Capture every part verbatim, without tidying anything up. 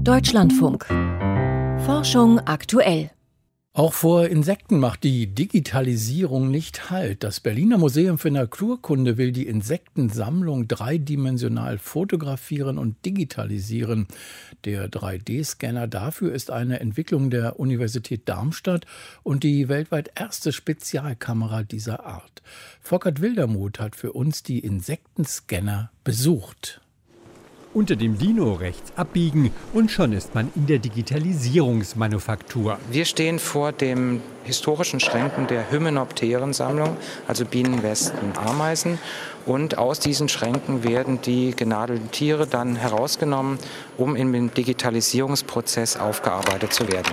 Deutschlandfunk. Forschung aktuell. Auch vor Insekten macht die Digitalisierung nicht Halt. Das Berliner Museum für Naturkunde will die Insektensammlung dreidimensional fotografieren und digitalisieren. Der drei D Scanner dafür ist eine Entwicklung der Universität Darmstadt und die weltweit erste Spezialkamera dieser Art. Volkert Wildermuth hat für uns die Insektenscanner besucht. Unter dem Dino rechts abbiegen und schon ist man in der Digitalisierungsmanufaktur. Wir stehen vor den historischen Schränken der Hymenopterensammlung, also Bienen, Wespen, Ameisen. Und aus diesen Schränken werden die genadelten Tiere dann herausgenommen, um im Digitalisierungsprozess aufgearbeitet zu werden.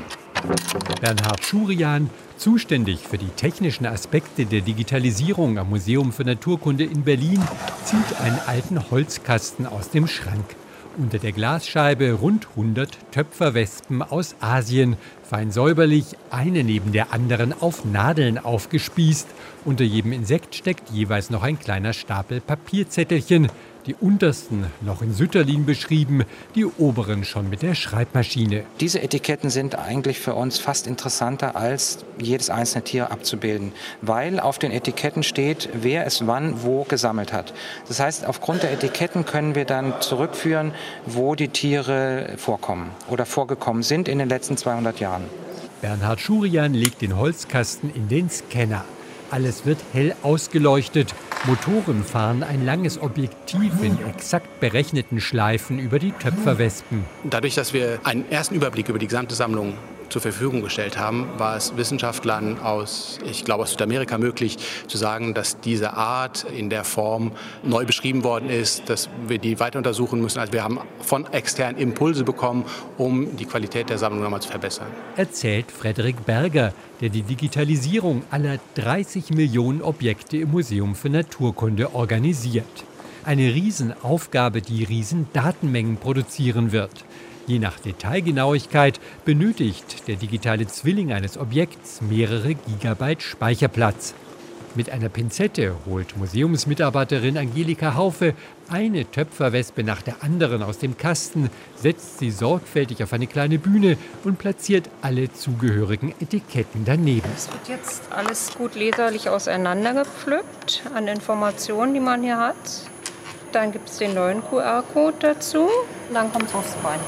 Bernhard Schurian, zuständig für die technischen Aspekte der Digitalisierung am Museum für Naturkunde in Berlin, zieht einen alten Holzkasten aus dem Schrank. Unter der Glasscheibe rund hundert Töpferwespen aus Asien, fein säuberlich, eine neben der anderen auf Nadeln aufgespießt. Unter jedem Insekt steckt jeweils noch ein kleiner Stapel Papierzettelchen. Die untersten noch in Sütterlin beschrieben, die oberen schon mit der Schreibmaschine. Diese Etiketten sind eigentlich für uns fast interessanter, als jedes einzelne Tier abzubilden, weil auf den Etiketten steht, wer es wann wo gesammelt hat. Das heißt, aufgrund der Etiketten können wir dann zurückführen, wo die Tiere vorkommen oder vorgekommen sind in den letzten zweihundert Jahren. Bernhard Schurian legt den Holzkasten in den Scanner. Alles wird hell ausgeleuchtet. Motoren fahren ein langes Objektiv in exakt berechneten Schleifen über die Töpferwespen. Dadurch, dass wir einen ersten Überblick über die gesamte Sammlung zur Verfügung gestellt haben, war es Wissenschaftlern aus, ich glaube aus Südamerika möglich, zu sagen, dass diese Art in der Form neu beschrieben worden ist, dass wir die weiter untersuchen müssen. Also wir haben von extern Impulse bekommen, um die Qualität der Sammlung nochmal zu verbessern. Erzählt Frederik Berger, der die Digitalisierung aller dreißig Millionen Objekte im Museum für Naturkunde organisiert. Eine Riesenaufgabe, die Riesendatenmengen produzieren wird. Je nach Detailgenauigkeit benötigt der digitale Zwilling eines Objekts mehrere Gigabyte Speicherplatz. Mit einer Pinzette holt Museumsmitarbeiterin Angelika Haufe eine Töpferwespe nach der anderen aus dem Kasten, setzt sie sorgfältig auf eine kleine Bühne und platziert alle zugehörigen Etiketten daneben. Es wird jetzt alles gut leserlich auseinandergepflückt an Informationen, die man hier hat. Dann gibt es den neuen Q R-Code dazu. Dann kommt es aufs Band.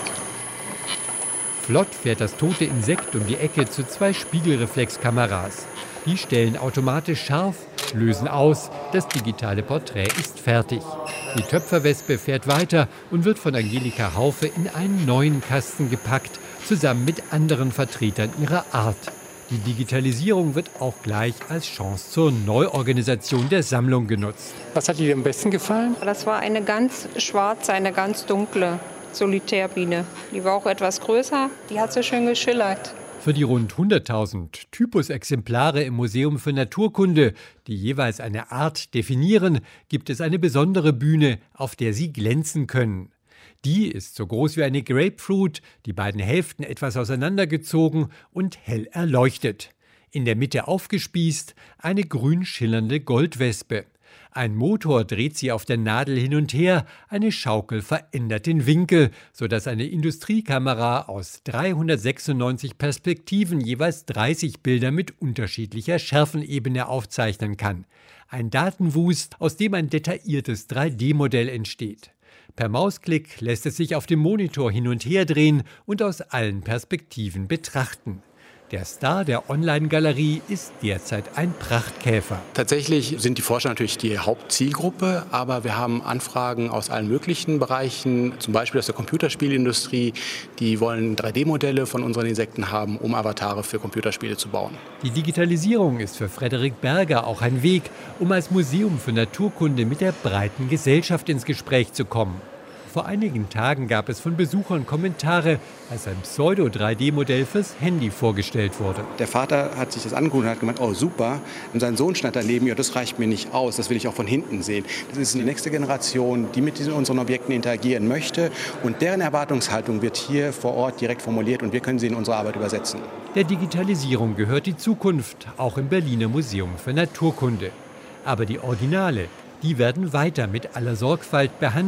Flott fährt das tote Insekt um die Ecke zu zwei Spiegelreflexkameras. Die stellen automatisch scharf, lösen aus, das digitale Porträt ist fertig. Die Töpferwespe fährt weiter und wird von Angelika Haufe in einen neuen Kasten gepackt, zusammen mit anderen Vertretern ihrer Art. Die Digitalisierung wird auch gleich als Chance zur Neuorganisation der Sammlung genutzt. Was hat dir am besten gefallen? Das war eine ganz schwarze, eine ganz dunkle Solitärbiene. Die war auch etwas größer, die hat so schön geschillert. Für die rund hunderttausend Typusexemplare im Museum für Naturkunde, die jeweils eine Art definieren, gibt es eine besondere Bühne, auf der sie glänzen können. Die ist so groß wie eine Grapefruit, die beiden Hälften etwas auseinandergezogen und hell erleuchtet. In der Mitte aufgespießt eine grün schillernde Goldwespe. Ein Motor dreht sie auf der Nadel hin und her, eine Schaukel verändert den Winkel, sodass eine Industriekamera aus dreihundertsechsundneunzig Perspektiven jeweils dreißig Bilder mit unterschiedlicher Schärfenebene aufzeichnen kann. Ein Datenwust, aus dem ein detailliertes drei D Modell entsteht. Per Mausklick lässt es sich auf dem Monitor hin und her drehen und aus allen Perspektiven betrachten. Der Star der Online-Galerie ist derzeit ein Prachtkäfer. Tatsächlich sind die Forscher natürlich die Hauptzielgruppe, aber wir haben Anfragen aus allen möglichen Bereichen, zum Beispiel aus der Computerspielindustrie. Die wollen drei D Modelle von unseren Insekten haben, um Avatare für Computerspiele zu bauen. Die Digitalisierung ist für Frederik Berger auch ein Weg, um als Museum für Naturkunde mit der breiten Gesellschaft ins Gespräch zu kommen. Vor einigen Tagen gab es von Besuchern Kommentare, als ein Pseudo-drei D Modell fürs Handy vorgestellt wurde. Der Vater hat sich das angeguckt und hat gemeint, oh super. Und sein Sohn stand daneben, ja das reicht mir nicht aus, das will ich auch von hinten sehen. Das ist die nächste Generation, die mit diesen, unseren Objekten interagieren möchte. Und deren Erwartungshaltung wird hier vor Ort direkt formuliert und wir können sie in unsere Arbeit übersetzen. Der Digitalisierung gehört die Zukunft, auch im Berliner Museum für Naturkunde. Aber die Originale, die werden weiter mit aller Sorgfalt behandelt,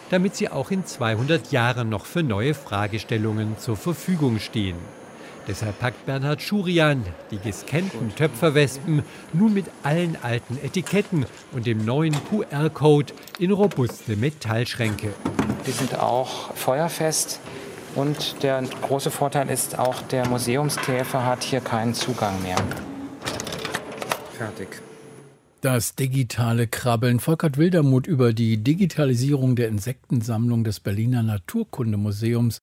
damit sie auch in zweihundert Jahren noch für neue Fragestellungen zur Verfügung stehen. Deshalb packt Bernhard Schurian die gescannten Töpferwespen nun mit allen alten Etiketten und dem neuen Q R-Code in robuste Metallschränke. Die sind auch feuerfest und der große Vorteil ist auch, der Museumskäfer hat hier keinen Zugang mehr. Fertig. Das digitale Krabbeln. Volkert Wildermuth über die Digitalisierung der Insektensammlung des Berliner Naturkundemuseums